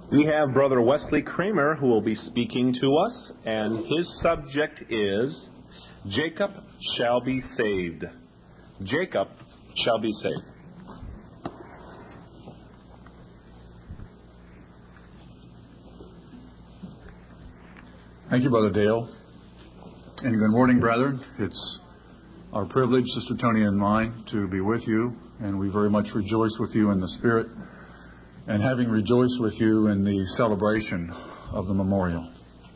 We have Brother Wesley Kramer who will be speaking to us, and his subject is Jacob shall be saved. Jacob shall be saved. Thank you, Brother Dale. And good morning, brethren. It's our privilege, Sister Tony and mine, to be with you, and we very much rejoice with you in the Spirit, and having rejoiced with you in the celebration of the memorial.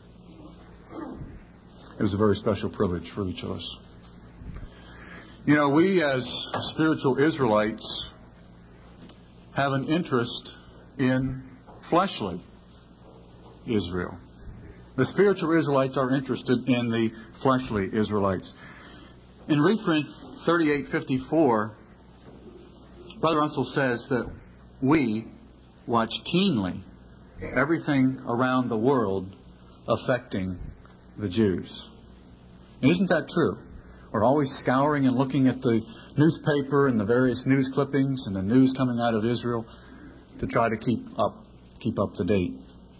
It was a very special privilege for each of us. You know, we as spiritual Israelites have an interest in fleshly Israel. The spiritual Israelites are interested in the fleshly Israelites. In reprint 3854, Brother Russell says that we watch keenly everything around the world affecting the Jews. And isn't that true? We're always scouring and looking at the newspaper and the various news clippings and the news coming out of Israel to try to keep up to date.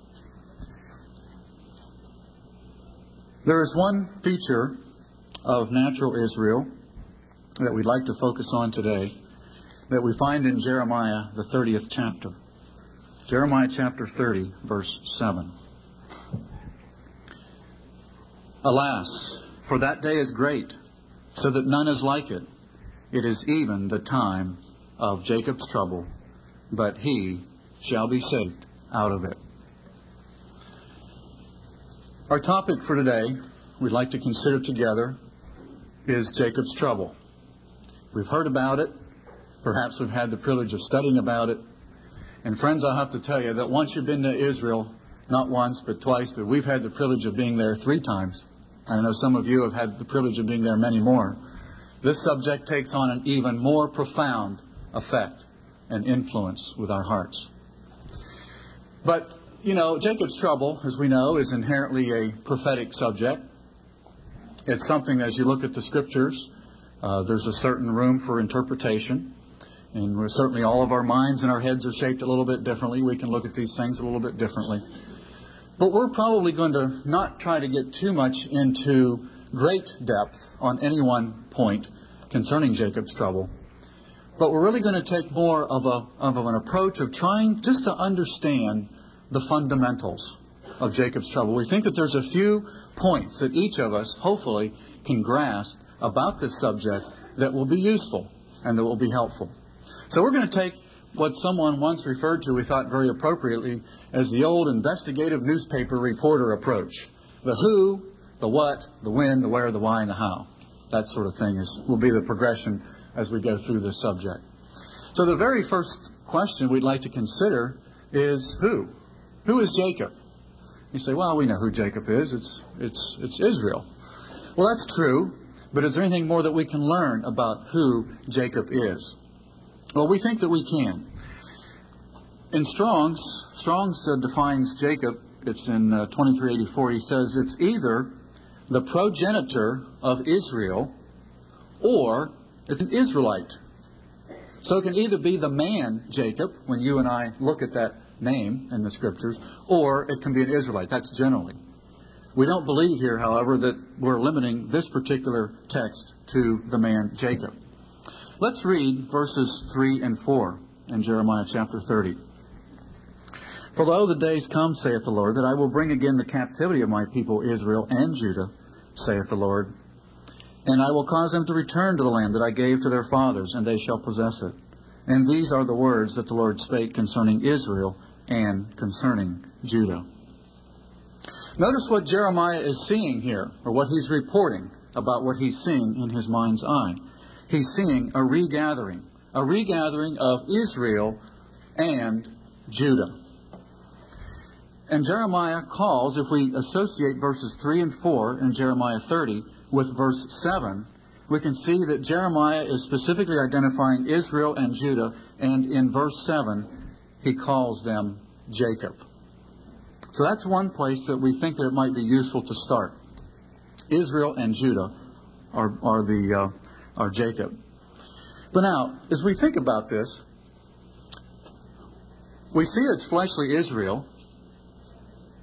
There is one feature of natural Israel that we'd like to focus on today that we find in Jeremiah, the 30th chapter. Jeremiah chapter 30, verse 7. Alas, for that day is great, so that none is like it. It is even the time of Jacob's trouble, but he shall be saved out of it. Our topic for today, we'd like to consider together, is Jacob's trouble. We've heard about it. Perhaps we've had the privilege of studying about it. And friends, I have to tell you that once you've been to Israel, not once but twice, but we've had the privilege of being there 3 times. I know some of you have had the privilege of being there many more. This subject takes on an even more profound effect and influence with our hearts. But, you know, Jacob's trouble, as we know, is inherently a prophetic subject. It's something, as you look at the Scriptures, there's a certain room for interpretation. And certainly all of our minds and our heads are shaped a little bit differently. We can look at these things a little bit differently. But we're probably going to not try to get too much into great depth on any one point concerning Jacob's trouble. But we're really going to take more of an approach of trying just to understand the fundamentals of Jacob's trouble. We think that there's a few points that each of us, hopefully, can grasp about this subject that will be useful and that will be helpful. So we're going to take what someone once referred to, we thought very appropriately, as the old investigative newspaper reporter approach. The who, the what, the when, the where, the why, and the how. That sort of thing will be the progression as we go through this subject. So the very first question we'd like to consider is who? Who is Jacob? You say, well, we know who Jacob is. It's Israel. Well, that's true. But is there anything more that we can learn about who Jacob is? Well, we think that we can. In Strong's defines Jacob, it's in 2384, he says it's either the progenitor of Israel or it's an Israelite. So it can either be the man Jacob, when you and I look at that name in the Scriptures, or it can be an Israelite. That's generally. We don't believe here, however, that we're limiting this particular text to the man Jacob. Let's read verses 3 and 4 in Jeremiah chapter 30. For lo, the days come, saith the Lord, that I will bring again the captivity of my people Israel and Judah, saith the Lord. And I will cause them to return to the land that I gave to their fathers, and they shall possess it. And these are the words that the Lord spake concerning Israel and concerning Judah. Notice what Jeremiah is seeing here, or what he's reporting about what he's seeing in his mind's eye. He's seeing a regathering of Israel and Judah. And Jeremiah calls, if we associate verses 3 and 4 in Jeremiah 30 with verse 7, we can see that Jeremiah is specifically identifying Israel and Judah, and in verse 7, he calls them Jacob. So that's one place that we think that it might be useful to start. Israel and Judah are Jacob. But now, as we think about this, we see it's fleshly Israel,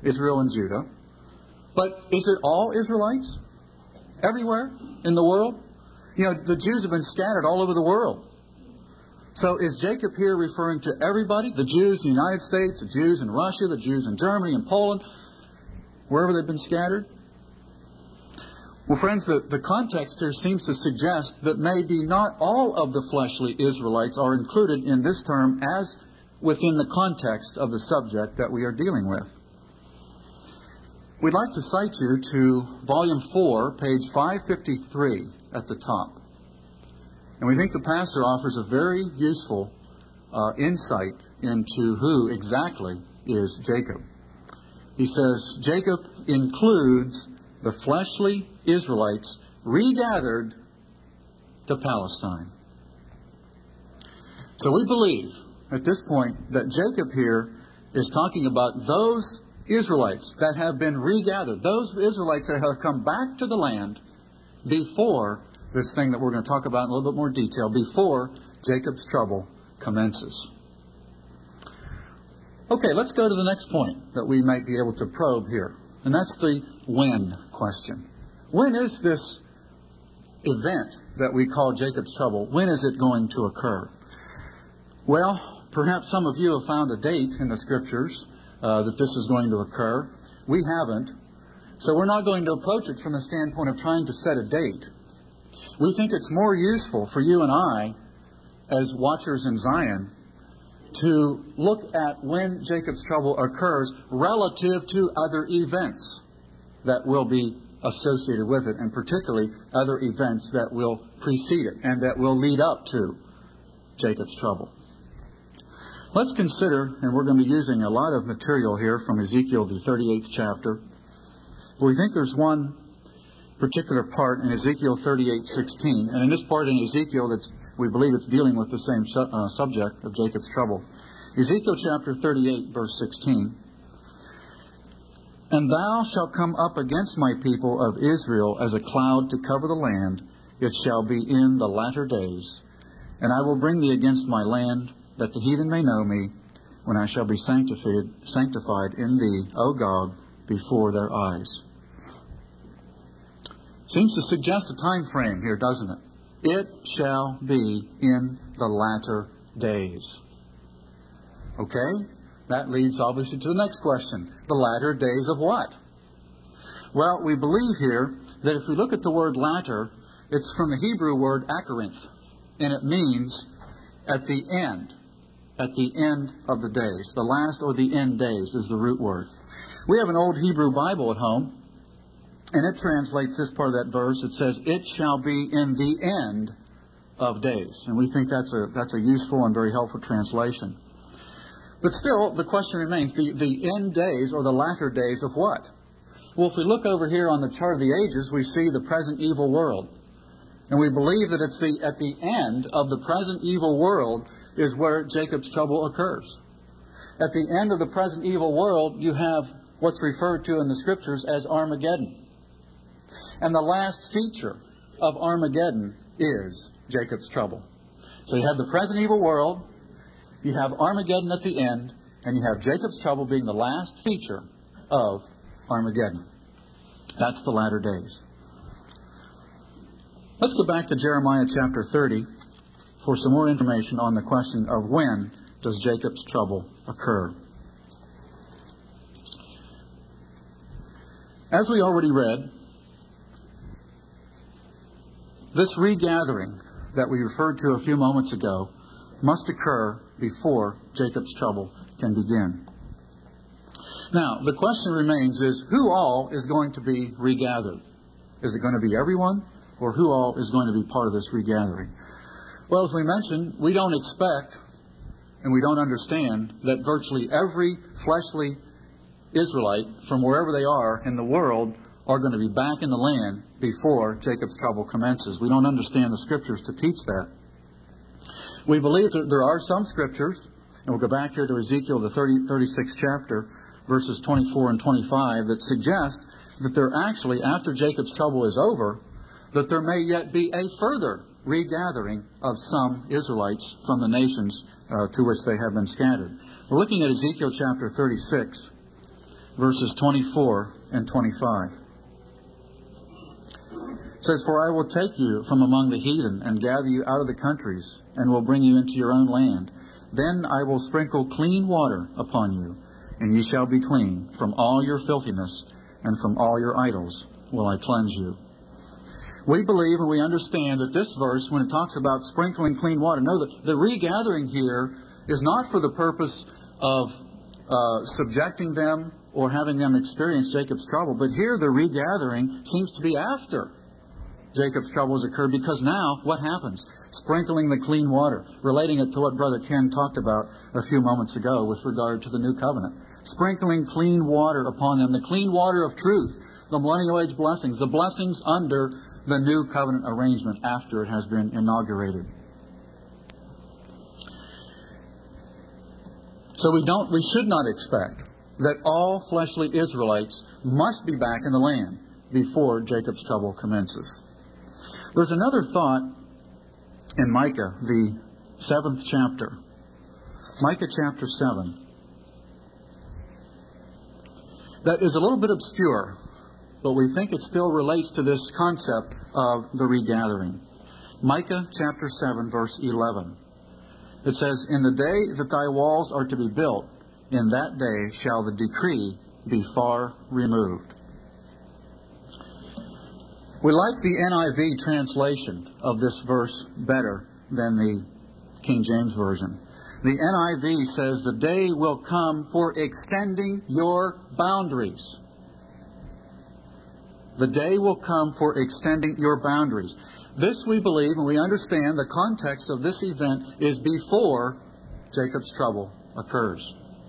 Israel and Judah. But is it all Israelites? Everywhere in the world? You know, the Jews have been scattered all over the world. So is Jacob here referring to everybody? The Jews in the United States, the Jews in Russia, the Jews in Germany and Poland, wherever they've been scattered? Well, friends, the context here seems to suggest that maybe not all of the fleshly Israelites are included in this term as within the context of the subject that we are dealing with. We'd like to cite you to Volume 4, page 553 at the top. And we think the pastor offers a very useful insight into who exactly is Jacob. He says, Jacob includes the fleshly Israelites regathered to Palestine. So we believe at this point that Jacob here is talking about those Israelites that have been regathered, those Israelites that have come back to the land before this thing that we're going to talk about in a little bit more detail, before Jacob's trouble commences. Okay, let's go to the next point that we might be able to probe here. And that's the when question. When is this event that we call Jacob's trouble, when is it going to occur? Well, perhaps some of you have found a date in the Scriptures that this is going to occur. We haven't. So we're not going to approach it from the standpoint of trying to set a date. We think it's more useful for you and I, as watchers in Zion, to look at when Jacob's trouble occurs relative to other events that will be associated with it, and particularly other events that will precede it and that will lead up to Jacob's trouble. Let's consider, and we're going to be using a lot of material here from Ezekiel, the 38th chapter. But we think there's one particular part in Ezekiel 38:16, and in this part in Ezekiel, we believe it's dealing with the same subject of Jacob's trouble. Ezekiel chapter 38, verse 16. And thou shalt come up against my people of Israel as a cloud to cover the land. It shall be in the latter days. And I will bring thee against my land, that the heathen may know me, when I shall be sanctified in thee, O God, before their eyes. Seems to suggest a time frame here, doesn't it? It shall be in the latter days. Okay? That leads obviously to the next question. The latter days of what? Well, we believe here that if we look at the word latter, it's from the Hebrew word akarinth, and it means at the end. At the end of the days. The last or the end days is the root word. We have an old Hebrew Bible at home, and it translates this part of that verse. It says, it shall be in the end of days. And we think that's a useful and very helpful translation. But still, the question remains, the end days or the latter days of what? Well, if we look over here on the chart of the ages, we see the present evil world. And we believe that it's at the end of the present evil world is where Jacob's trouble occurs. At the end of the present evil world, you have what's referred to in the Scriptures as Armageddon. And the last feature of Armageddon is Jacob's trouble. So you have the present evil world, you have Armageddon at the end, and you have Jacob's trouble being the last feature of Armageddon. That's the latter days. Let's go back to Jeremiah chapter 30 for some more information on the question of when does Jacob's trouble occur. As we already read, this regathering that we referred to a few moments ago must occur before Jacob's trouble can begin. Now, the question remains is, who all is going to be regathered? Is it going to be everyone, or who all is going to be part of this regathering? Well, as we mentioned, we don't expect and we don't understand that virtually every fleshly Israelite from wherever they are in the world are going to be back in the land before Jacob's trouble commences. We don't understand the Scriptures to teach that. We believe that there are some Scriptures, and we'll go back here to Ezekiel, the 36th chapter, verses 24 and 25, that suggest that there actually, after Jacob's trouble is over, that there may yet be a further regathering of some Israelites from the nations to which they have been scattered. We're looking at Ezekiel chapter 36, verses 24 and 25. It says, "For I will take you from among the heathen and gather you out of the countries and will bring you into your own land. Then I will sprinkle clean water upon you, and ye shall be clean. From all your filthiness and from all your idols will I cleanse you." We believe and we understand that this verse, when it talks about sprinkling clean water, know that the regathering here is not for the purpose of subjecting them or having them experience Jacob's trouble. But here the regathering seems to be after Jacob's trouble has occurred, because now what happens? Sprinkling the clean water, relating it to what Brother Ken talked about a few moments ago with regard to the new covenant. Sprinkling clean water upon them, the clean water of truth, the millennial age blessings, the blessings under the new covenant arrangement after it has been inaugurated. So we should not expect that all fleshly Israelites must be back in the land before Jacob's trouble commences. There's another thought in Micah, the 7th chapter. Micah chapter 7. That is a little bit obscure, but we think it still relates to this concept of the regathering. Micah chapter 7, verse 11. It says, "In the day that thy walls are to be built, in that day shall the decree be far removed." We like the NIV translation of this verse better than the King James Version. The NIV says, "The day will come for extending your boundaries." The day will come for extending your boundaries. This we believe and we understand the context of this event is before Jacob's trouble occurs.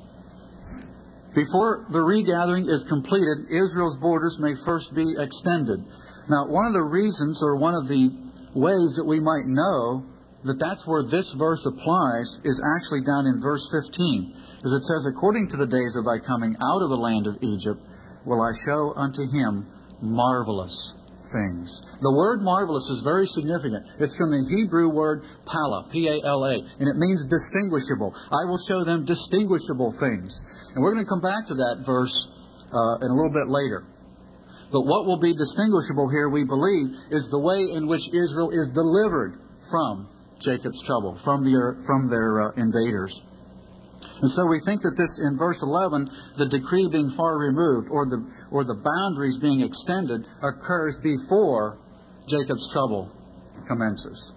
Before the regathering is completed, Israel's borders may first be extended. Now, one of the reasons or one of the ways that we might know that that's where this verse applies is actually down in verse 15. As it says, "According to the days of thy coming out of the land of Egypt, will I show unto him marvelous things." The word marvelous is very significant. It's from the Hebrew word pala, P-A-L-A, and it means distinguishable. I will show them distinguishable things. And we're going to come back to that verse in a little bit later. But what will be distinguishable here, we believe, is the way in which Israel is delivered from Jacob's trouble, from their invaders. And so we think that this, in verse 11, the decree being far removed, or the boundaries being extended, occurs before Jacob's trouble commences.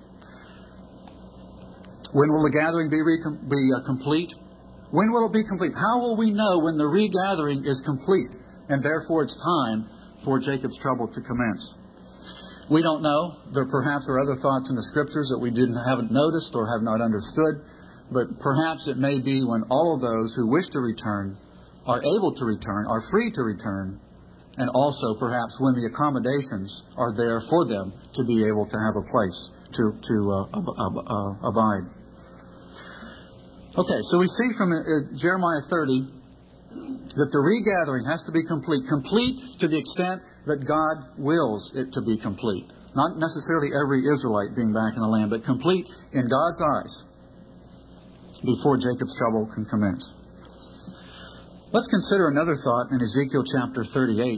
When will the gathering be complete? When will it be complete? How will we know when the regathering is complete, and therefore it's time for Jacob's trouble to commence? We don't know. There perhaps are other thoughts in the Scriptures that we haven't noticed or have not understood. But perhaps it may be when all of those who wish to return are able to return, are free to return, and also perhaps when the accommodations are there for them to be able to have a place to abide. Okay, so we see from Jeremiah 30 that the regathering has to be complete. Complete to the extent that God wills it to be complete. Not necessarily every Israelite being back in the land, but complete in God's eyes before Jacob's trouble can commence. Let's consider another thought in Ezekiel chapter 38.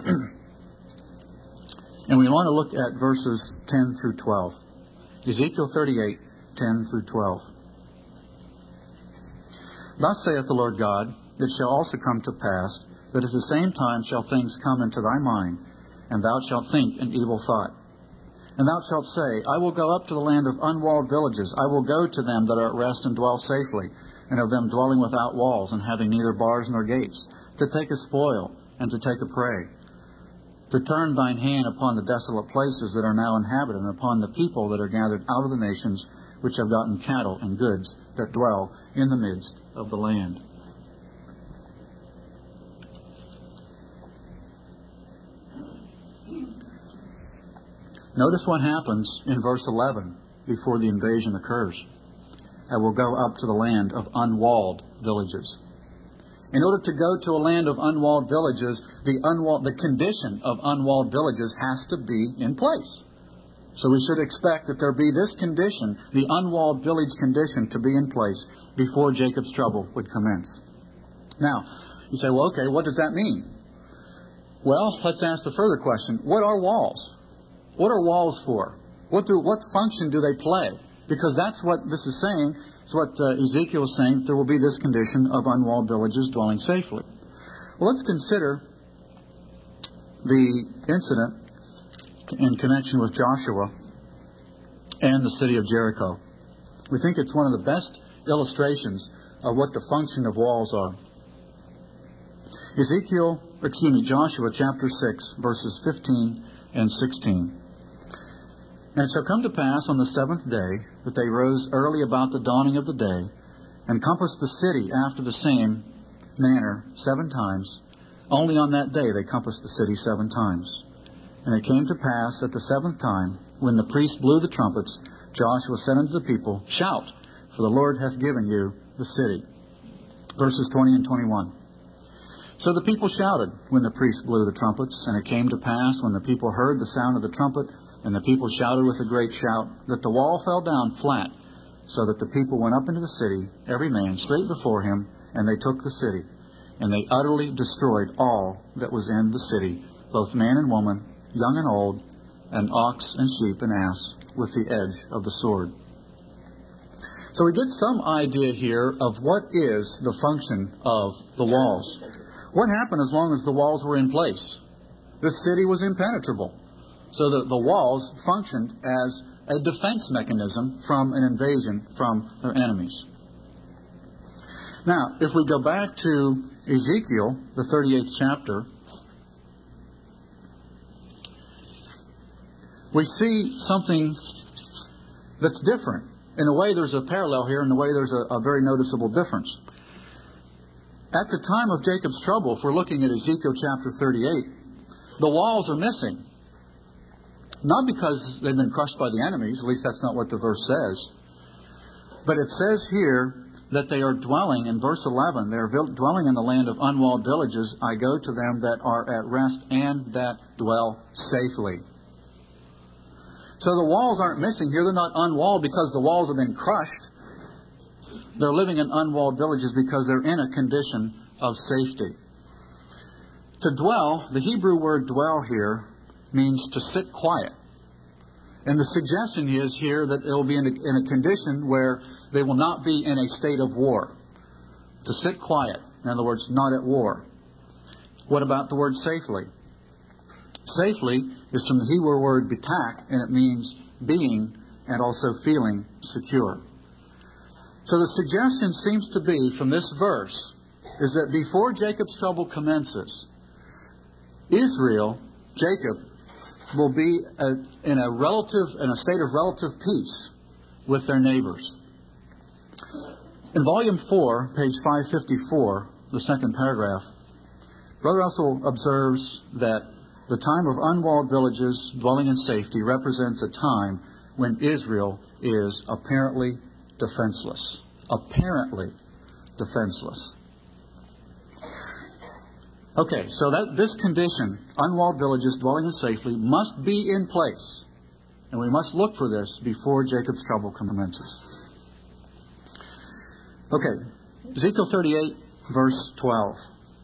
And we want to look at verses 10 through 12. Ezekiel 38, 10 through 12. "Thus saith the Lord God, it shall also come to pass, that at the same time shall things come into thy mind, and thou shalt think an evil thought. And thou shalt say, I will go up to the land of unwalled villages. I will go to them that are at rest and dwell safely, and of them dwelling without walls, and having neither bars nor gates, to take a spoil, and to take a prey. To turn thine hand upon the desolate places that are now inhabited, and upon the people that are gathered out of the nations, which have gotten cattle and goods, that dwell in the midst of the land." Notice what happens in verse 11 before the invasion occurs. "I will go up to the land of unwalled villages." In order to go to a land of unwalled villages, the condition of unwalled villages has to be in place. So we should expect that there be this condition, the unwalled village condition, to be in place before Jacob's trouble would commence. Now, You say, well, okay, what does that mean? Well, let's ask the further question. What are walls? What are walls for? What function do they play? Because that's what this is saying. It's what Ezekiel is saying. There will be this condition of unwalled villages dwelling safely. Well, let's consider the incident in connection with Joshua and the city of Jericho. We think it's one of the best illustrations of what the function of walls are. Joshua chapter 6, verses 15 and 16. And it shall come to pass on the seventh day that they rose early about the dawning of the day, and compassed the city after the same manner 7 times. Only on that day they compassed the city 7 times. And it came to pass at the 7th time, when the priest blew the trumpets, Joshua said unto the people, Shout, for the Lord hath given you the city. Verses 20 and 21. So the people shouted when the priest blew the trumpets, and it came to pass when the people heard the sound of the trumpet, and the people shouted with a great shout, that the wall fell down flat, so that the people went up into the city, every man straight before him, and they took the city. And they utterly destroyed all that was in the city, both man and woman, young and old, and ox and sheep and ass, with the edge of the sword. So we get some idea here of what is the function of the walls. What happened as long as the walls were in place? The city was impenetrable. So that the walls functioned as a defense mechanism from an invasion from their enemies. Now, if we go back to Ezekiel, the 38th chapter, we see something that's different. In a way, there's a parallel here. In a way, there's a very noticeable difference. At the time of Jacob's trouble, if we're looking at Ezekiel chapter 38, the walls are missing. Not because they've been crushed by the enemies, at least that's not what the verse says. But it says here that they are dwelling, in verse 11, they are dwelling in the land of unwalled villages. I go to them that are at rest and that dwell safely. So the walls aren't missing here. They're not unwalled because the walls have been crushed. They're living in unwalled villages because they're in a condition of safety. To dwell, the Hebrew word dwell here means to sit quiet. And the suggestion is here that it will be in a condition where they will not be in a state of war. To sit quiet. In other words, not at war. What about the word safely? Safely is from the Hebrew word bitak, and it means being and also feeling secure. So the suggestion seems to be from this verse is that before Jacob's trouble commences, Israel, Jacob, will be in a state of relative peace with their neighbors. In Volume 4, page 554, the second paragraph, Brother Russell observes that the time of unwalled villages dwelling in safety represents a time when Israel is apparently defenseless. Apparently defenseless. Okay, so this condition, unwalled villages dwelling in safety, must be in place. And we must look for this before Jacob's trouble commences. Okay, Ezekiel 38, verse 12.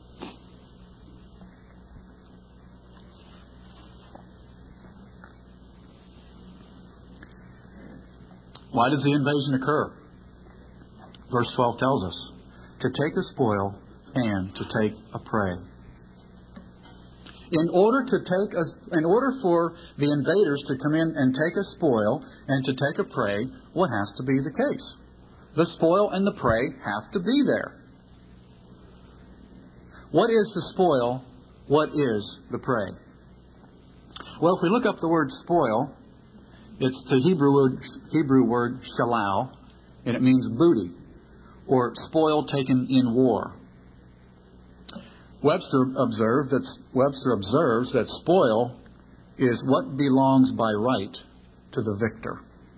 Why does the invasion occur? Verse 12 tells us, to take a spoil and to take a prey. In order for the invaders to come in and take a spoil and to take a prey, what has to be the case? The spoil and the prey have to be there. What is the spoil? What is the prey? Well, if we look up the word spoil, it's the Hebrew word shalau, and it means booty, or spoil taken in war. Webster observes that spoil is what belongs by right to the victor.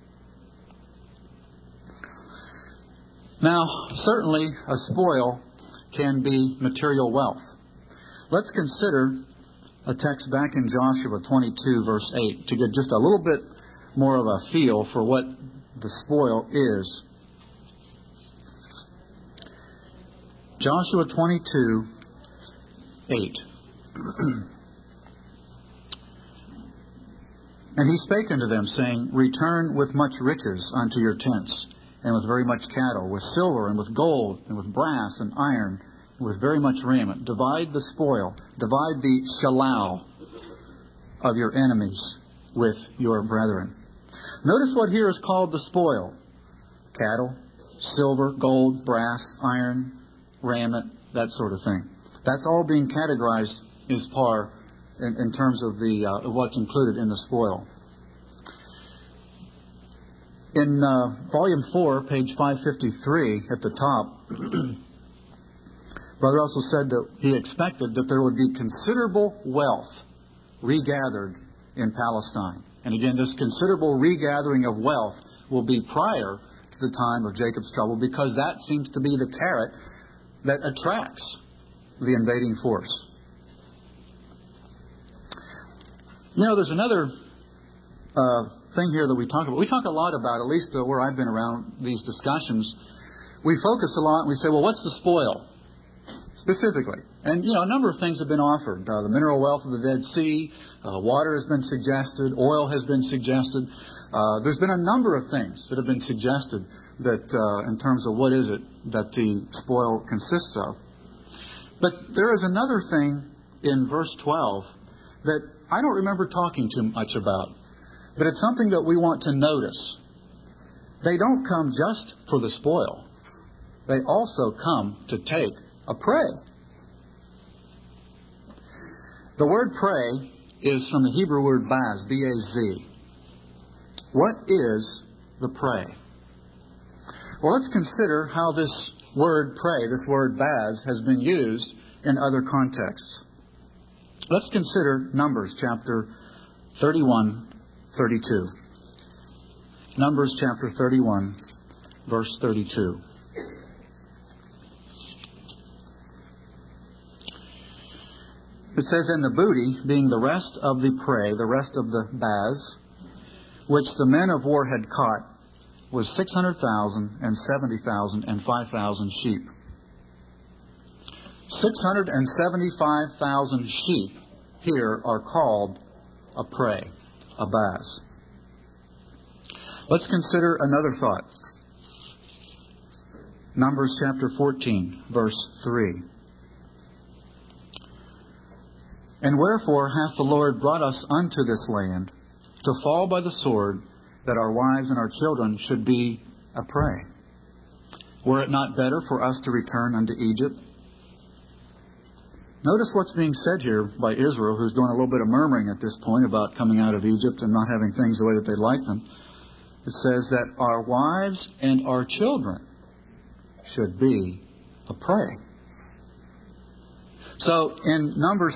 Now, certainly a spoil can be material wealth. Let's consider a text back in Joshua 22, verse 8, to get just a little bit more of a feel for what the spoil is. Joshua 22, 8. And he spake unto them, saying, Return with much riches unto your tents, and with very much cattle, with silver, and with gold, and with brass, and iron, and with very much raiment. Divide the spoil, divide the shalal of your enemies with your brethren. Notice what here is called the spoil. Cattle, silver, gold, brass, iron, raiment, that sort of thing. That's all being categorized as par in terms of what's included in the spoil. In Volume 4, page 553, at the top, Brother Russell said that he expected that there would be considerable wealth regathered in Palestine. And again, this considerable regathering of wealth will be prior to the time of Jacob's trouble, because that seems to be the carrot that attracts the invading force. You know, there's another thing here that we talk about. We talk a lot about, at least where I've been around these discussions, we focus a lot and we say, well, what's the spoil? Specifically. And, a number of things have been offered. The mineral wealth of the Dead Sea, water has been suggested, oil has been suggested. There's been a number of things that have been suggested that, in terms of what is it that the spoil consists of. But there is another thing in verse 12 that I don't remember talking too much about. But it's something that we want to notice. They don't come just for the spoil. They also come to take a prey. The word prey is from the Hebrew word baz, B-A-Z. What is the prey? Well, let's consider how this word prey, this word baz, has been used in other contexts. Let's consider Numbers chapter 31, 32. Numbers chapter 31, verse 32. It says, And the booty, being the rest of the prey, the rest of the baz, which the men of war had caught, was 600,000 and 70,000 and 5,000 sheep. 675,000 sheep here are called a prey, a baz. Let's consider another thought. Numbers chapter 14, verse 3. And wherefore hath the Lord brought us unto this land, to fall by the sword, that our wives and our children should be a prey? Were it not better for us to return unto Egypt? Notice what's being said here by Israel, who's doing a little bit of murmuring at this point about coming out of Egypt and not having things the way that they like them. It says that our wives and our children should be a prey. So in Numbers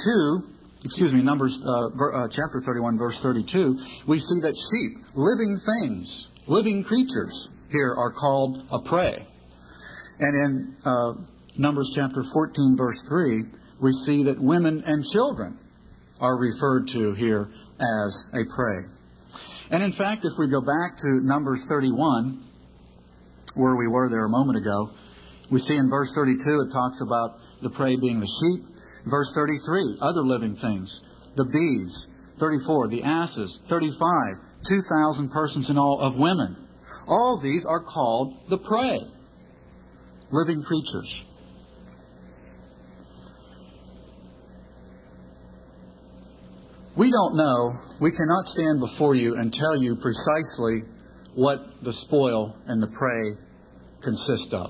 chapter 31, verse 32, we see that sheep, living things, living creatures here are called a prey. And in Numbers chapter 14, verse 3, we see that women and children are referred to here as a prey. And in fact, if we go back to Numbers 31, where we were there a moment ago, we see in verse 32 it talks about the prey being the sheep. Verse 33, other living things. The bees. 34, the asses. 35, 2,000 persons in all of women. All these are called the prey. Living creatures. We don't know. We cannot stand before you and tell you precisely what the spoil and the prey consist of.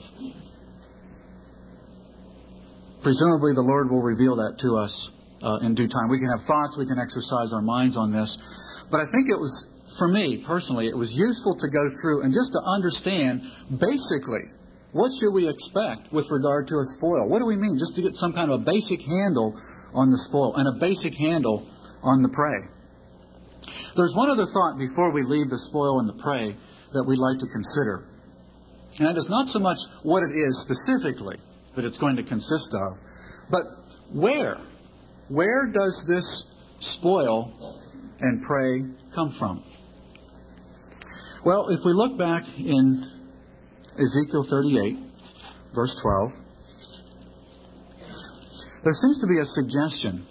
Presumably the Lord will reveal that to us in due time. We can have thoughts, we can exercise our minds on this. But I think it was, for me personally, it was useful to go through and just to understand basically what should we expect with regard to a spoil. What do we mean? Just to get some kind of a basic handle on the spoil and a basic handle on the prey. There's one other thought before we leave the spoil and the prey that we'd like to consider. And that is not so much what it is specifically that it's going to consist of, but where? Where does this spoil and prey come from? Well, if we look back in Ezekiel 38, verse 12, There seems to be a suggestion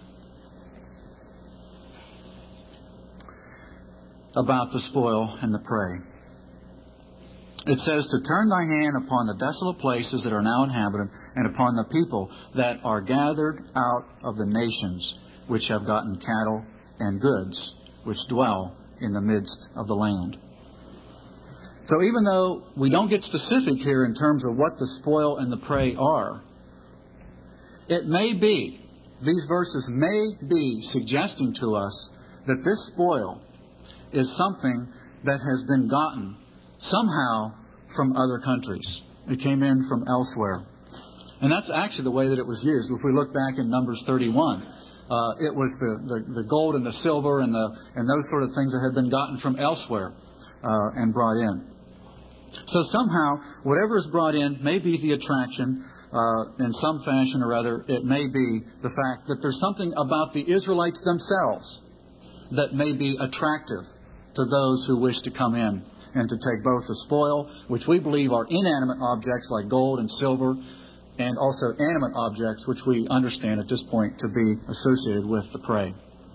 about the spoil and the prey. It says to turn thy hand upon the desolate places that are now inhabited, and upon the people that are gathered out of the nations, which have gotten cattle and goods, which dwell in the midst of the land. So even though we don't get specific here in terms of what the spoil and the prey are, it may be, these verses may be suggesting to us that this spoil is something that has been gotten somehow from other countries. It came in from elsewhere. And that's actually the way that it was used. If we look back in Numbers 31, it was the gold and the silver and those sort of things that had been gotten from elsewhere and brought in. So somehow, whatever is brought in may be the attraction in some fashion or other. It may be the fact that there's something about the Israelites themselves that may be attractive to those who wish to come in and to take both the spoil, which we believe are inanimate objects like gold and silver, and also animate objects, which we understand at this point to be associated with the prey.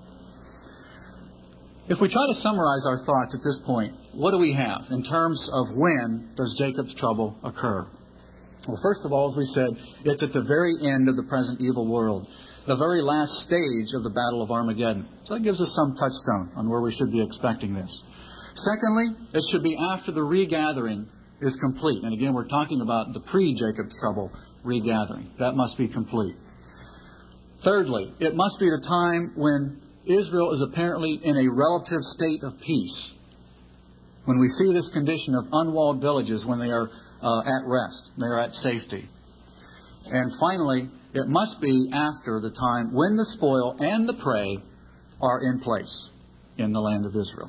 If we try to summarize our thoughts at this point, what do we have in terms of when does Jacob's trouble occur? Well, first of all, as we said, it's at the very end of the present evil world, the very last stage of the Battle of Armageddon. So that gives us some touchstone on where we should be expecting this. Secondly, it should be after the regathering is complete. And again, we're talking about the pre-Jacob's trouble regathering. That must be complete. Thirdly, it must be the time when Israel is apparently in a relative state of peace. When we see this condition of unwalled villages when they are at rest, they are at safety. And finally, it must be after the time when the spoil and the prey are in place in the land of Israel.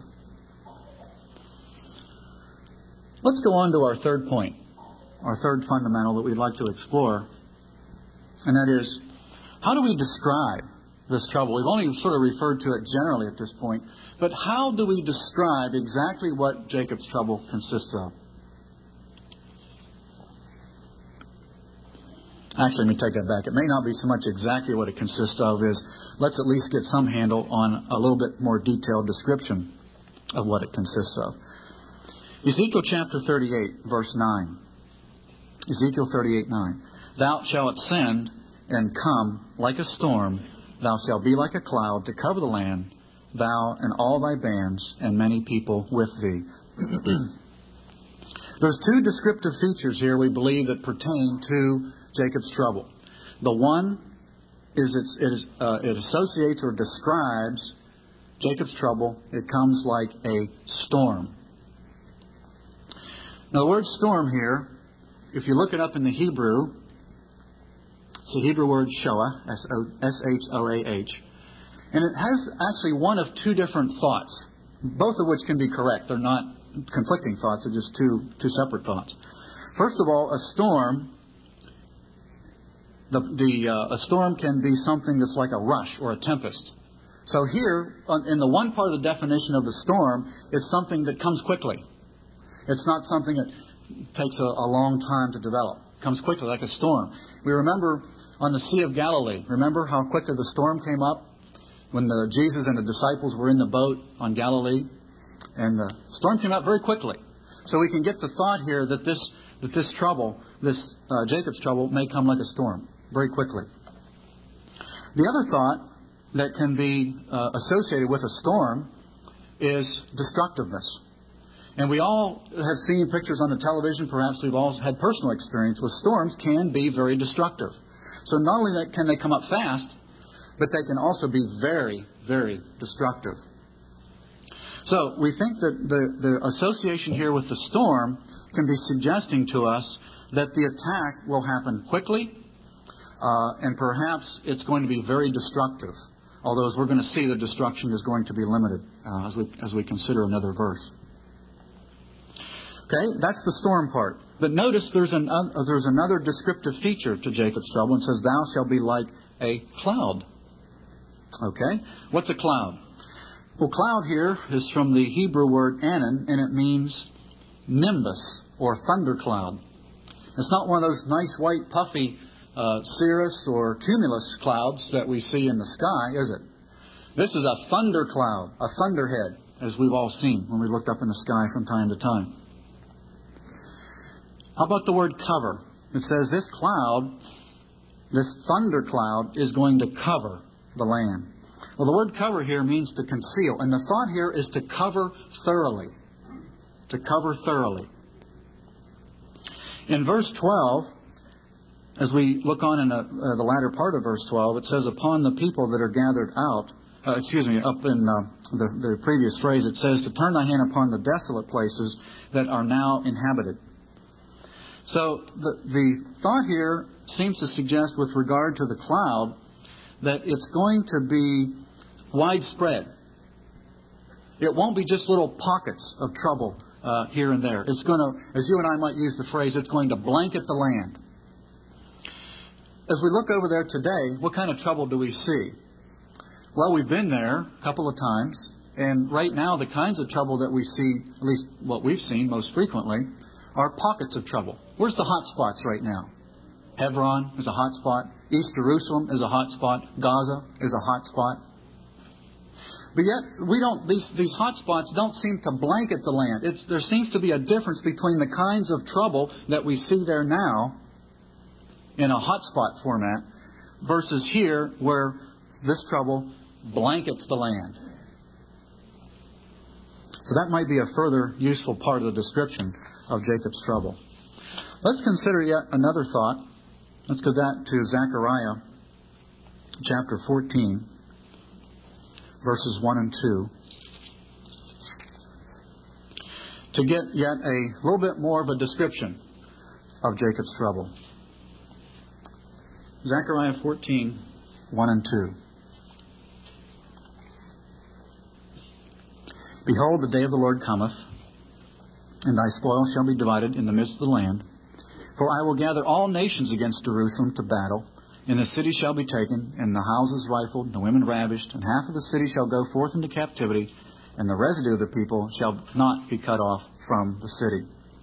Let's go on to our third point, our third fundamental that we'd like to explore. And that is, how do we describe this trouble? We've only sort of referred to it generally at this point. But how do we describe exactly what Jacob's trouble consists of? Actually, let me take that back. It may not be so much exactly what it consists of as let's at least get some handle on a little bit more detailed description of what it consists of. Ezekiel chapter 38, verse 9. Ezekiel 38:9. Thou shalt ascend and come like a storm. Thou shalt be like a cloud to cover the land, thou and all thy bands and many people with thee. There's two descriptive features here we believe that pertain to Jacob's trouble. The one is it associates or describes Jacob's trouble. It comes like a storm. Now the word storm here, if you look it up in the Hebrew, it's the Hebrew word shoah, S-H-O-A-H. And it has actually one of two different thoughts, both of which can be correct. They're not conflicting thoughts, they're just two separate thoughts. First of all, a storm, a storm can be something that's like a rush or a tempest. So here, in the one part of the definition of the storm, it's something that comes quickly. It's not something that takes a long time to develop. It comes quickly, like a storm. We remember on the Sea of Galilee, remember how quickly the storm came up when Jesus and the disciples were in the boat on Galilee? And the storm came up very quickly. So we can get the thought here that this trouble, Jacob's trouble, may come like a storm, very quickly. The other thought that can be associated with a storm is destructiveness. And we all have seen pictures on the television, perhaps we've all had personal experience with storms can be very destructive. So not only can they come up fast, but they can also be very, very destructive. So we think that the association here with the storm can be suggesting to us that the attack will happen quickly, and perhaps it's going to be very destructive. Although, as we're going to see, the destruction is going to be limited as we consider another verse. Okay, that's the storm part. But notice there's another descriptive feature to Jacob's trouble, and says, "Thou shalt be like a cloud." Okay, what's a cloud? Well, cloud here is from the Hebrew word anan, and it means nimbus or thundercloud. It's not one of those nice white puffy cirrus or cumulus clouds that we see in the sky, is it? This is a thunder cloud, a thunderhead, as we've all seen when we looked up in the sky from time to time. How about the word cover? It says this cloud, this thunder cloud, is going to cover the land. Well, the word cover here means to conceal. And the thought here is to cover thoroughly. To cover thoroughly. In verse 12, as we look on in the latter part of verse 12, it says, upon the people that are gathered out, up in the previous phrase, it says, to turn thy hand upon the desolate places that are now inhabited. So the thought here seems to suggest with regard to the cloud that it's going to be widespread. It won't be just little pockets of trouble here and there. It's going to, as you and I might use the phrase, it's going to blanket the land. As we look over there today, what kind of trouble do we see? Well, we've been there a couple of times, and right now the kinds of trouble that we see, at least what we've seen most frequently, are pockets of trouble. Where's the hot spots right now? Hebron is a hot spot. East Jerusalem is a hot spot. Gaza is a hot spot. But yet, these hot spots don't seem to blanket the land. There seems to be a difference between the kinds of trouble that we see there now in a hot spot format versus here where this trouble blankets the land. So that might be a further useful part of the description of Jacob's trouble. Let's consider yet another thought. Let's go back to Zechariah chapter 14, verses 1 and 2, to get yet a little bit more of a description of Jacob's trouble. Zechariah 14, 1 and 2. Behold, the day of the Lord cometh, and thy spoil shall be divided in the midst of the land. For I will gather all nations against Jerusalem to battle, and the city shall be taken, and the houses rifled, and the women ravished, and half of the city shall go forth into captivity, and the residue of the people shall not be cut off from the city.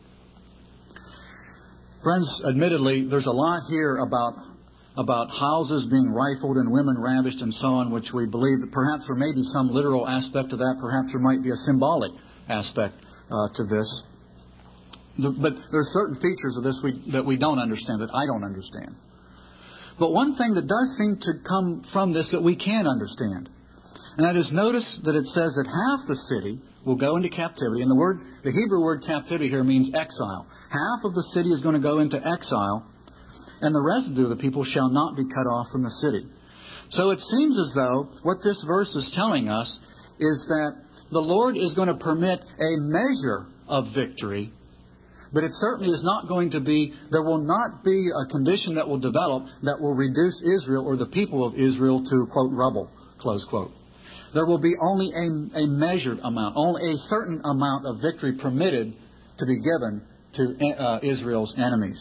Friends, admittedly, there's a lot here about houses being rifled and women ravished and so on, which we believe that perhaps there may be some literal aspect to that. Perhaps there might be a symbolic aspect to this. But there are certain features of this that we don't understand, that I don't understand. But one thing that does seem to come from this that we can understand, and that is, notice that it says that half the city will go into captivity. And the Hebrew word captivity here means exile. Half of the city is going to go into exile, and the residue of the people shall not be cut off from the city. So it seems as though what this verse is telling us is that the Lord is going to permit a measure of victory, but it certainly is not going to be, there will not be a condition that will develop that will reduce Israel or the people of Israel to, quote, rubble, close quote. There will be only a measured amount, only a certain amount of victory permitted to be given to Israel's enemies.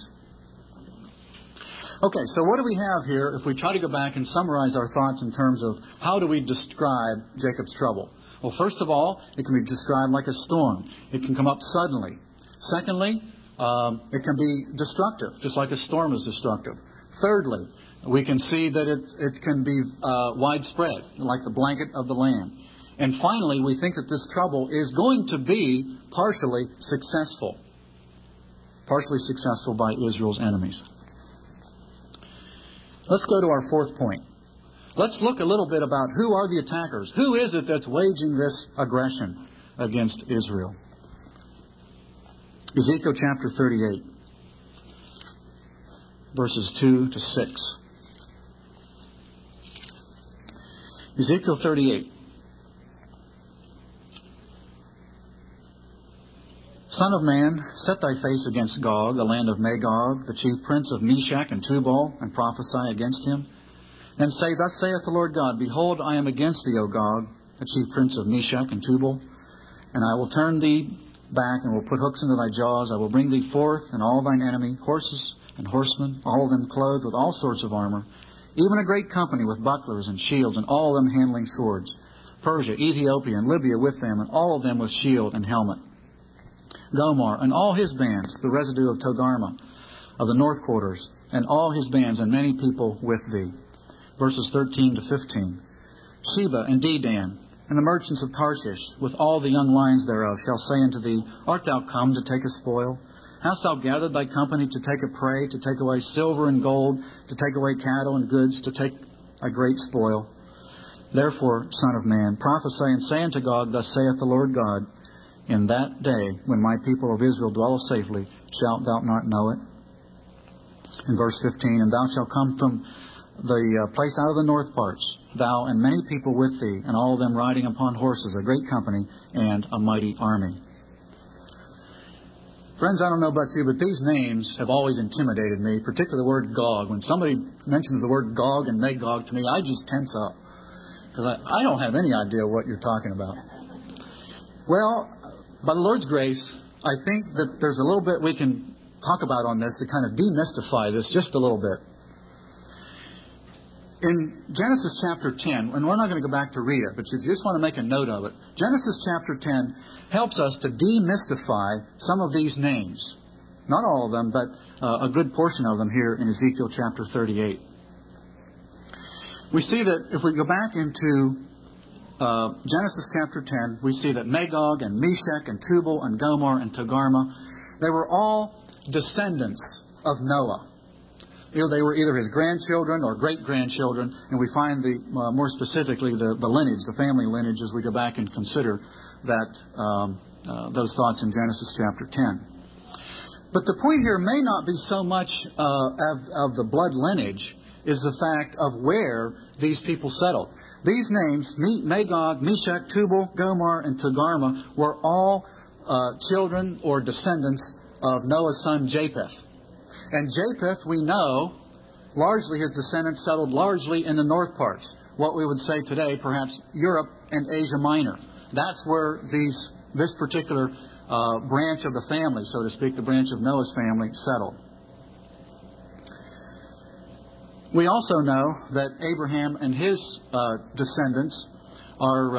Okay, so what do we have here if we try to go back and summarize our thoughts in terms of how do we describe Jacob's trouble? Well, first of all, it can be described like a storm. It can come up suddenly. Secondly, it can be destructive, just like a storm is destructive. Thirdly, we can see that it can be widespread, like the blanket of the land. And finally, we think that this trouble is going to be partially successful by Israel's enemies. Let's go to our fourth point. Let's look a little bit about who are the attackers. Who is it that's waging this aggression against Israel? Ezekiel chapter 38, verses 2 to 6. Ezekiel 38. Son of man, set thy face against Gog, the land of Magog, the chief prince of Meshach and Tubal, and prophesy against him. And say, Thus saith the Lord God, Behold, I am against thee, O Gog, the chief prince of Meshach and Tubal, and I will turn thee back, and will put hooks into thy jaws. I will bring thee forth, and all thine enemy, horses and horsemen, all of them clothed with all sorts of armor, even a great company with bucklers and shields, and all of them handling swords. Persia, Ethiopia, and Libya with them, and all of them with shield and helmet. Gomar and all his bands, the residue of Togarmah, of the north quarters, and all his bands, and many people with thee. Verses 13 to 15. Sheba and Dedan, and the merchants of Tarshish, with all the young lions thereof, shall say unto thee, Art thou come to take a spoil? Hast thou gathered thy company to take a prey, to take away silver and gold, to take away cattle and goods, to take a great spoil? Therefore, Son of man, prophesy and say unto Gog, Thus saith the Lord God, In that day, when my people of Israel dwell safely, shalt thou not know it? In verse 15, And thou shalt come from the place out of the north parts, thou and many people with thee, and all of them riding upon horses, a great company, and a mighty army. Friends, I don't know about you, but these names have always intimidated me, particularly the word Gog. When somebody mentions the word Gog and Magog to me, I just tense up, because I don't have any idea what you're talking about. Well, by the Lord's grace, I think that there's a little bit we can talk about on this to kind of demystify this just a little bit. In Genesis chapter 10, and we're not going to go back to read it, but if you just want to make a note of it, Genesis chapter 10 helps us to demystify some of these names. Not all of them, but a good portion of them here in Ezekiel chapter 38. We see that if we go back into Genesis chapter 10, we see that Magog and Meshach and Tubal and Gomer and Togarmah, they were all descendants of Noah. They were either his grandchildren or great-grandchildren, and we find more specifically the lineage, the family lineage, as we go back and consider that those thoughts in Genesis chapter 10. But the point here may not be so much of the blood lineage, is the fact of where these people settled. These names, Magog, Meshach, Tubal, Gomer, and Togarmah, were all children or descendants of Noah's son Japheth. And Japheth, we know, largely his descendants settled largely in the north parts. What we would say today, perhaps Europe and Asia Minor. That's where this particular branch of the family, so to speak, the branch of Noah's family, settled. We also know that Abraham and his descendants are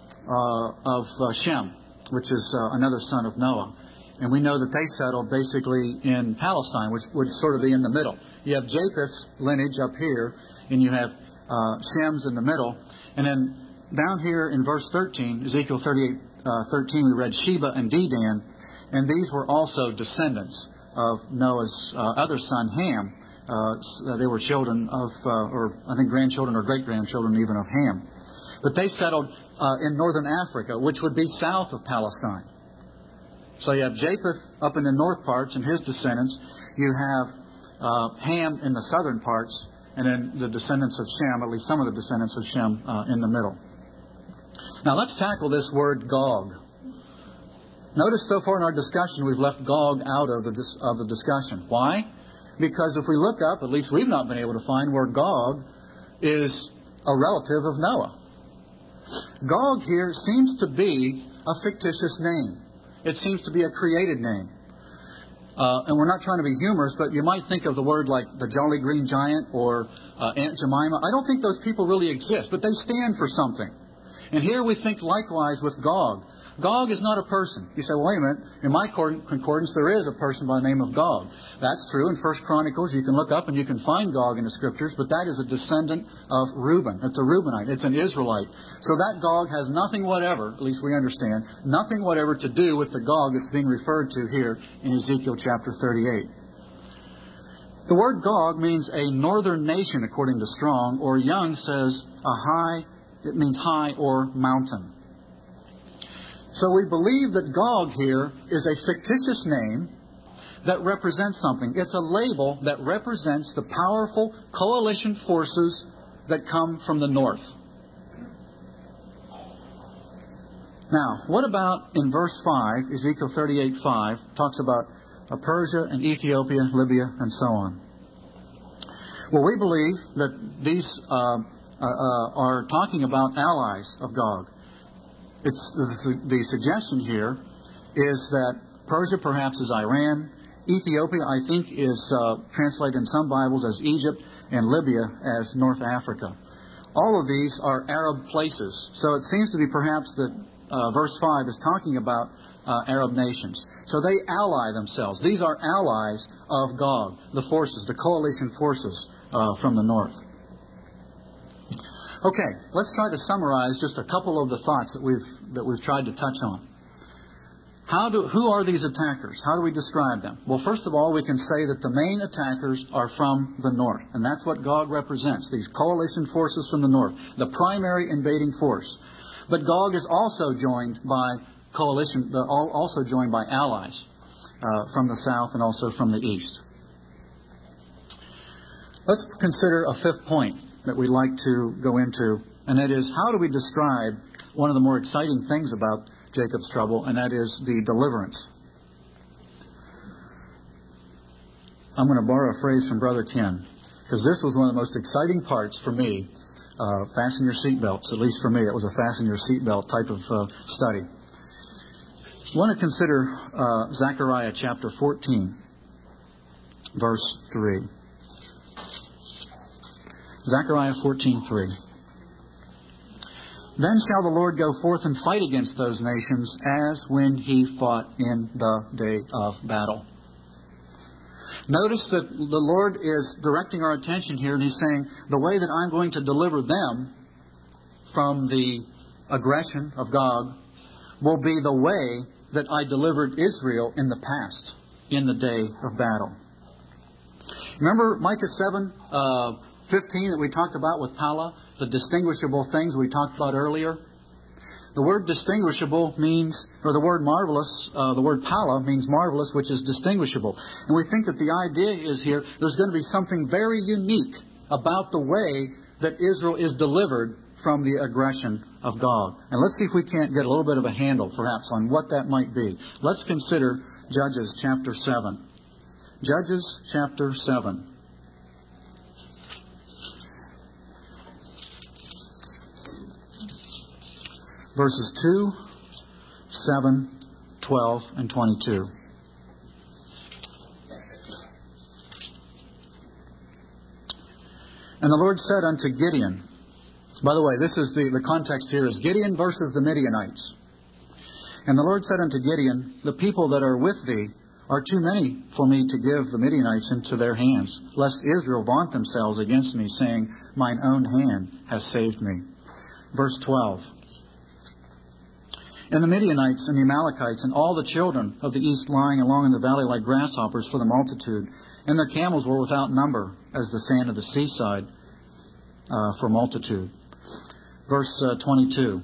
of Shem, which is another son of Noah. And we know that they settled basically in Palestine, which would sort of be in the middle. You have Japheth's lineage up here, and you have Shem's in the middle. And then down here in verse 13, Ezekiel 38:13, we read Sheba and Dedan, and these were also descendants of Noah's other son Ham. They were children of, or I think grandchildren or great-grandchildren even of Ham. But they settled in northern Africa, which would be south of Palestine. So you have Japheth up in the north parts and his descendants. You have Ham in the southern parts, and then the descendants of Shem, at least some of the descendants of Shem, in the middle. Now let's tackle this word Gog. Notice so far in our discussion we've left Gog out of the discussion. Why? Because if we look up, at least we've not been able to find where Gog is a relative of Noah. Gog here seems to be a fictitious name. It seems to be a created name. And we're not trying to be humorous, but you might think of the word like the Jolly Green Giant or Aunt Jemima. I don't think those people really exist, but they stand for something. And here we think likewise with Gog. Gog is not a person. You say, well, wait a minute. In my concordance, there is a person by the name of Gog. That's true. In 1 Chronicles, you can look up and you can find Gog in the Scriptures, but that is a descendant of Reuben. It's a Reubenite. It's an Israelite. So that Gog has nothing whatever, at least we understand, nothing whatever to do with the Gog that's being referred to here in Ezekiel chapter 38. The word Gog means a northern nation, according to Strong, or Young says it means high or mountain. So we believe that Gog here is a fictitious name that represents something. It's a label that represents the powerful coalition forces that come from the north. Now, what about in verse 5, Ezekiel 38:5, talks about Persia and Ethiopia, Libya, and so on. Well, we believe that these are talking about allies of Gog. The suggestion here is that Persia perhaps is Iran. Ethiopia, I think, is translated in some Bibles as Egypt, and Libya as North Africa. All of these are Arab places. So it seems to be perhaps that verse 5 is talking about Arab nations. So they ally themselves. These are allies of Gog, the forces, the coalition forces from the north. Okay, let's try to summarize just a couple of the thoughts that we've tried to touch on. Who are these attackers? How do we describe them? Well, first of all, we can say that the main attackers are from the north. And that's what Gog represents, these coalition forces from the north, the primary invading force. But Gog is also joined by allies from the south and also from the east. Let's consider a fifth point that we'd like to go into, and that is, how do we describe one of the more exciting things about Jacob's trouble, and that is the deliverance. I'm going to borrow a phrase from Brother Ken, because this was one of the most exciting parts for me. Fasten your seatbelts. At least for me, it was a fasten your seatbelt type of study. I want to consider Zechariah chapter 14, verse 3. Zechariah 14:3. Then shall the Lord go forth and fight against those nations as when He fought in the day of battle. Notice that the Lord is directing our attention here, and He's saying, the way that I'm going to deliver them from the aggression of Gog will be the way that I delivered Israel in the past, in the day of battle. Remember Micah 7:15 that we talked about with Pala? The distinguishable things we talked about earlier. The word distinguishable means, or the word marvelous, the word pala means marvelous, which is distinguishable. And we think that the idea is here, there's going to be something very unique about the way that Israel is delivered from the aggression of Gog. And let's see if we can't get a little bit of a handle, perhaps, on what that might be. Let's consider Judges chapter 7. Judges chapter 7. Verses 2, 7, 12, and 22. And the Lord said unto Gideon, by the way, this is the context here is Gideon versus the Midianites. And the Lord said unto Gideon, the people that are with thee are too many for me to give the Midianites into their hands, lest Israel vaunt themselves against me, saying, mine own hand has saved me. Verse 12. And the Midianites and the Amalekites and all the children of the east lying along in the valley like grasshoppers for the multitude. And their camels were without number as the sand of the seaside for multitude. Verse 22.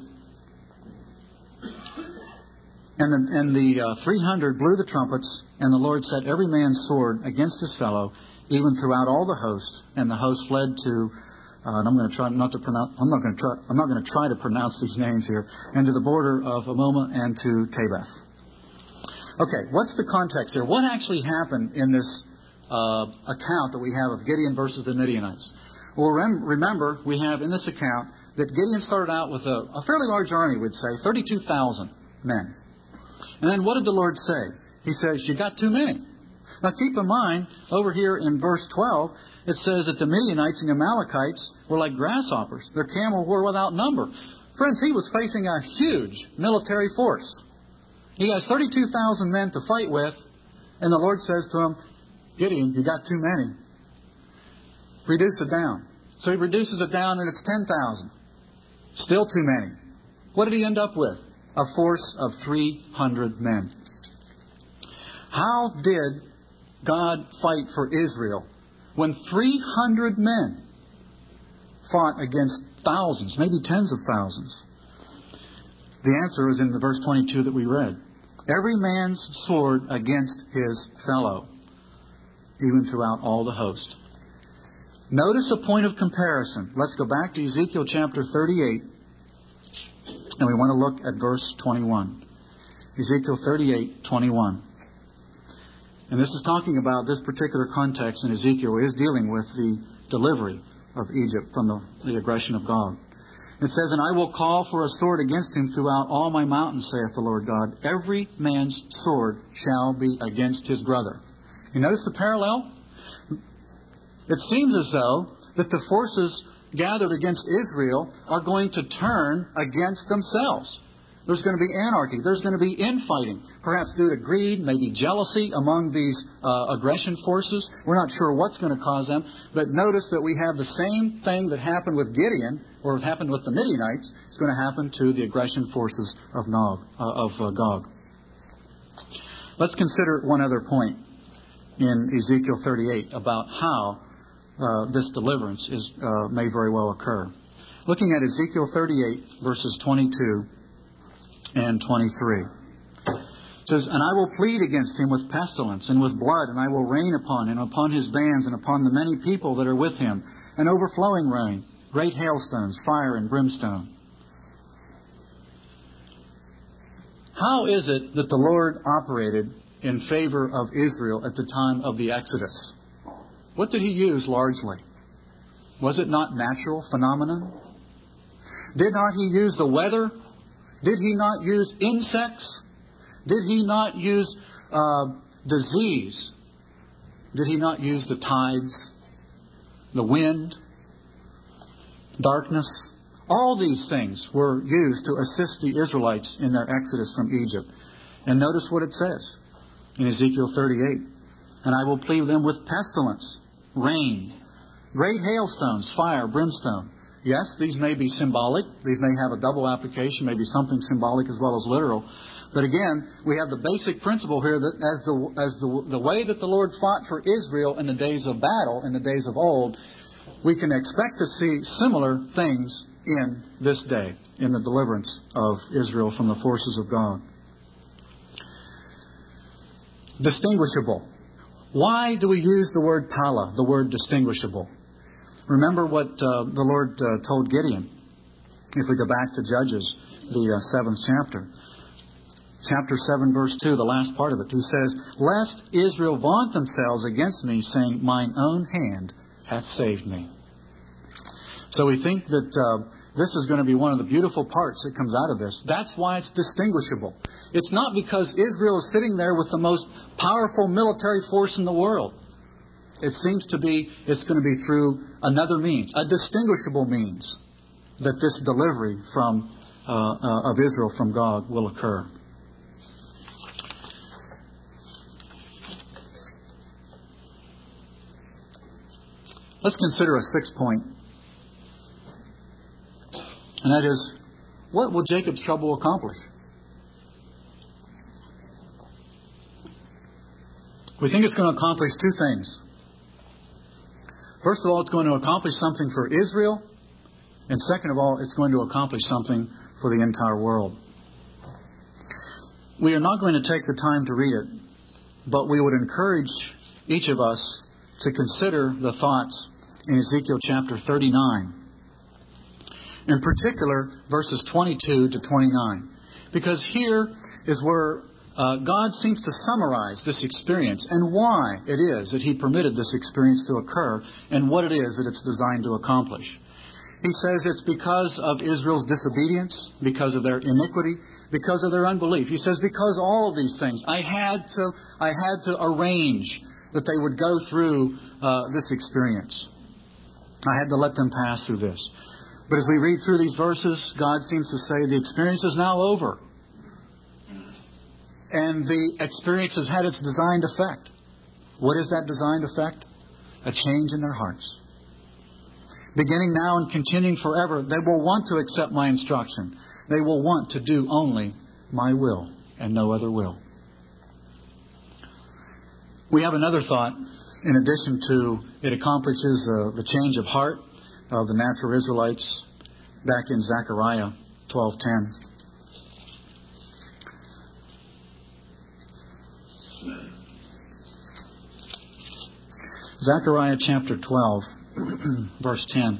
And the 300 blew the trumpets, and the Lord set every man's sword against his fellow, even throughout all the host. And the host fled to... and I'm going to try not to pronounce. I'm not going to try to pronounce these names here. And to the border of Amoma and to Tabeth. Okay, what's the context here? What actually happened in this account that we have of Gideon versus the Midianites? Well, remember we have in this account that Gideon started out with a fairly large army. We'd say 32,000 men. And then what did the Lord say? He says, "You got too many." Now keep in mind over here in verse 12. It says that the Midianites and the Amalekites were like grasshoppers. Their camels were without number. Friends, he was facing a huge military force. He has 32,000 men to fight with, and the Lord says to him, Gideon, you got too many. Reduce it down. So he reduces it down, and it's 10,000. Still too many. What did he end up with? A force of 300 men. How did God fight for Israel when 300 men fought against thousands, maybe tens of thousands? The answer is in the verse 22 that we read. Every man's sword against his fellow, even throughout all the host. Notice a point of comparison. Let's go back to Ezekiel chapter 38, and we want to look at verse 21. Ezekiel 38:21. And this is talking about this particular context in Ezekiel is dealing with the delivery of Egypt from the aggression of Gog. It says, And I will call for a sword against him throughout all my mountains, saith the Lord God. Every man's sword shall be against his brother. You notice the parallel? It seems as though that the forces gathered against Israel are going to turn against themselves. There's going to be anarchy. There's going to be infighting, perhaps due to greed, maybe jealousy among these aggression forces. We're not sure what's going to cause them. But notice that we have the same thing that happened with Gideon, or happened with the Midianites, is going to happen to the aggression forces of Gog. Let's consider one other point in Ezekiel 38 about how this deliverance may very well occur. Looking at Ezekiel 38, verses 22 and 23. It says, "And I will plead against him with pestilence and with blood, and I will rain upon him, upon his bands, and upon the many people that are with him, an overflowing rain, great hailstones, fire and brimstone." How is it that the Lord operated in favor of Israel at the time of the Exodus? What did He use largely? Was it not natural phenomenon? Did not He use the weather? Did He not use insects? Did He not use disease? Did He not use the tides, the wind, darkness? All these things were used to assist the Israelites in their exodus from Egypt. And notice what it says in Ezekiel 38. "And I will plead them with pestilence, rain, great hailstones, fire, brimstone." Yes, these may be symbolic. These may have a double application, maybe something symbolic as well as literal. But again, we have the basic principle here that as the way that the Lord fought for Israel in the days of battle, in the days of old, we can expect to see similar things in this day, in the deliverance of Israel from the forces of God. Distinguishable. Why do we use the word pala, the word distinguishable? Remember what the Lord told Gideon. If we go back to Judges, the 7th chapter. Chapter 7, verse 2, the last part of it. He says, "Lest Israel vaunt themselves against me, saying, Mine own hand hath saved me." So we think that this is going to be one of the beautiful parts that comes out of this. That's why it's distinguishable. It's not because Israel is sitting there with the most powerful military force in the world. It seems to be it's going to be through another means, a distinguishable means, that this delivery of Israel from God will occur. Let's consider a sixth point. And that is, what will Jacob's trouble accomplish? We think it's going to accomplish two things. First of all, it's going to accomplish something for Israel. And second of all, it's going to accomplish something for the entire world. We are not going to take the time to read it, but we would encourage each of us to consider the thoughts in Ezekiel chapter 39. In particular, verses 22 to 29. Because here is where God seems to summarize this experience and why it is that He permitted this experience to occur and what it is that it's designed to accomplish. He says it's because of Israel's disobedience, because of their iniquity, because of their unbelief. He says because all of these things, I had to arrange that they would go through this experience. I had to let them pass through this. But as we read through these verses, God seems to say the experience is now over. And the experience has had its designed effect. What is that designed effect? A change in their hearts. Beginning now and continuing forever, they will want to accept my instruction. They will want to do only my will and no other will. We have another thought. In addition to it accomplishes the change of heart of the natural Israelites, back in Zechariah 12:10. Zechariah chapter 12, verse 10.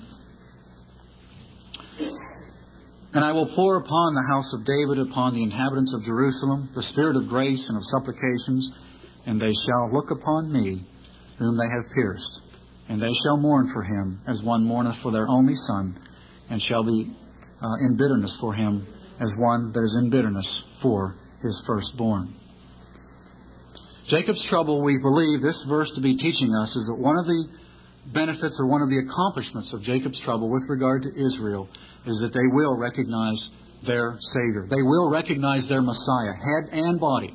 "And I will pour upon the house of David, upon the inhabitants of Jerusalem, the spirit of grace and of supplications, and they shall look upon me, whom they have pierced, and they shall mourn for him, as one mourneth for their only son, and shall be in bitterness for him, as one that is in bitterness for his firstborn." Jacob's trouble, we believe this verse to be teaching us, is that one of the benefits or one of the accomplishments of Jacob's trouble with regard to Israel is that they will recognize their Savior. They will recognize their Messiah, head and body.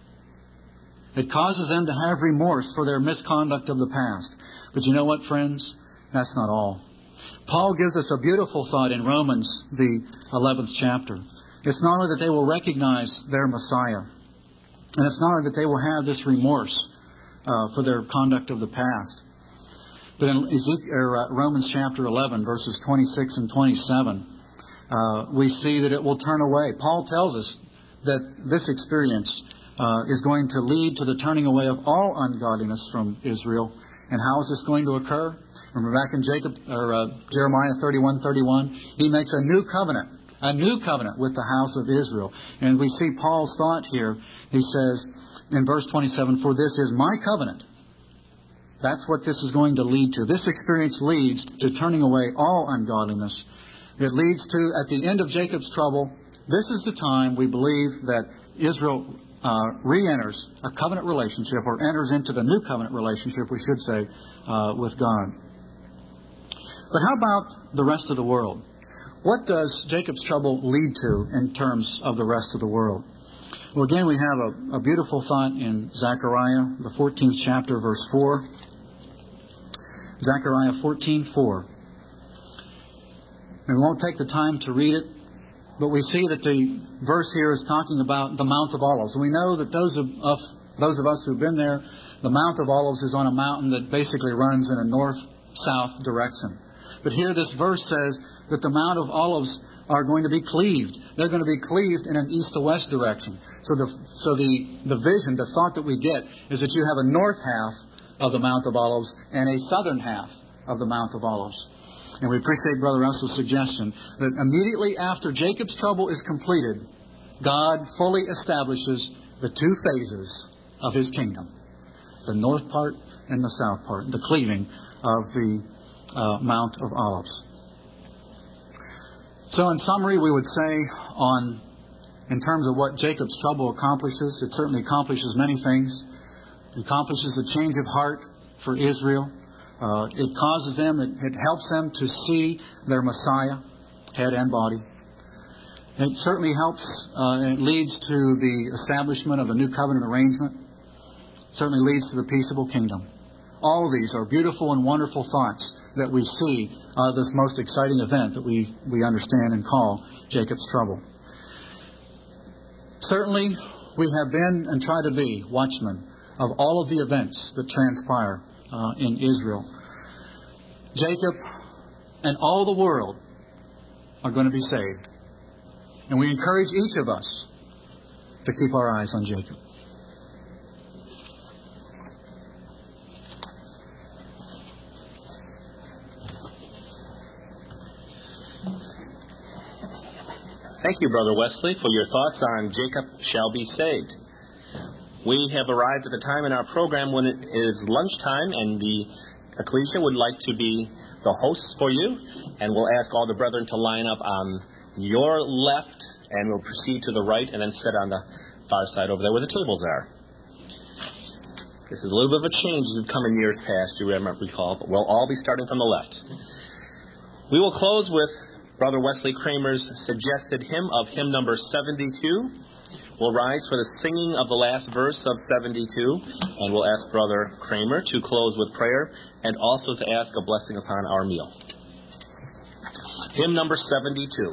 It causes them to have remorse for their misconduct of the past. But you know what, friends? That's not all. Paul gives us a beautiful thought in Romans, the 11th chapter. It's not only that they will recognize their Messiah, and it's not only that they will have this remorse for their conduct of the past, but in Romans chapter 11, verses 26 and 27, we see that it will turn away. Paul tells us that this experience is going to lead to the turning away of all ungodliness from Israel. And how is this going to occur? Remember back in Jeremiah 31:31, he makes a new covenant with the house of Israel. And we see Paul's thought here. He says in verse 27, "For this is my covenant." That's what this is going to lead to. This experience leads to turning away all ungodliness. It leads to, at the end of Jacob's trouble, this is the time we believe that Israel re-enters a covenant relationship, or enters into the new covenant relationship, we should say, with God. But how about the rest of the world? What does Jacob's trouble lead to in terms of the rest of the world? Well, again, we have a beautiful thought in Zechariah, the 14th chapter, verse 4. Zechariah 14:4. And we won't take the time to read it, but we see that the verse here is talking about the Mount of Olives. We know that those of us who've been there, the Mount of Olives is on a mountain that basically runs in a north-south direction. But here this verse says that the Mount of Olives are going to be cleaved. They're going to be cleaved in an east to west direction. So the vision, the thought that we get, is that you have a north half of the Mount of Olives and a southern half of the Mount of Olives. And we appreciate Brother Russell's suggestion that immediately after Jacob's trouble is completed, God fully establishes the two phases of His kingdom, the north part and the south part, the cleaving of the Mount of Olives. So in summary, we would say in terms of what Jacob's trouble accomplishes, it certainly accomplishes many things. It accomplishes a change of heart for Israel. It causes them, it helps them to see their Messiah, head and body. It certainly helps, and it leads to the establishment of a new covenant arrangement. It certainly leads to the peaceable kingdom. All of these are beautiful and wonderful thoughts that we see this most exciting event that we understand and call Jacob's trouble. Certainly, we have been and try to be watchmen of all of the events that transpire in Israel. Jacob and all the world are going to be saved. And we encourage each of us to keep our eyes on Jacob. Thank you, Brother Wesley, for your thoughts on Jacob shall be saved. We have arrived at the time in our program when it is lunchtime, and the ecclesia would like to be the hosts for you, and we'll ask all the brethren to line up on your left, and we'll proceed to the right, and then sit on the far side over there where the tables are. This is a little bit of a change as we've come in years past, you recall, but we'll all be starting from the left. We will close with Brother Wesley Kramer's suggested hymn number 72. We'll rise for the singing of the last verse of 72, and we'll ask Brother Kramer to close with prayer and also to ask a blessing upon our meal. Hymn number 72.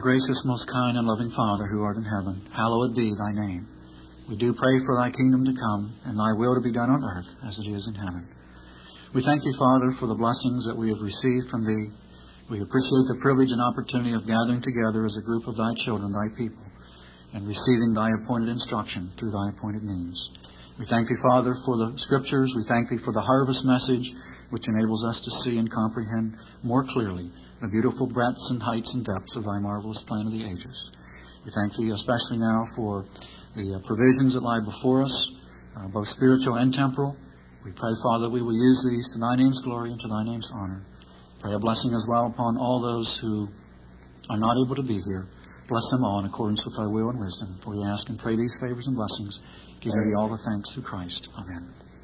gracious, most kind, and loving Father, who art in heaven, hallowed be thy name. We do pray for thy kingdom to come, and thy will to be done on earth as it is in heaven. We thank thee, Father, for the blessings that we have received from thee. We appreciate the privilege and opportunity of gathering together as a group of thy children, thy people, and receiving thy appointed instruction through thy appointed means. We thank thee, Father, for the Scriptures. We thank thee for the harvest message, which enables us to see and comprehend more clearly the beautiful breadths and heights and depths of thy marvelous plan of the ages. We thank thee especially now for the provisions that lie before us, both spiritual and temporal. We pray, Father, we will use these to thy name's glory and to thy name's honor. Pray a blessing as well upon all those who are not able to be here. Bless them all in accordance with thy will and wisdom. For we ask and pray these favors and blessings, giving thee all the thanks through Christ. Amen.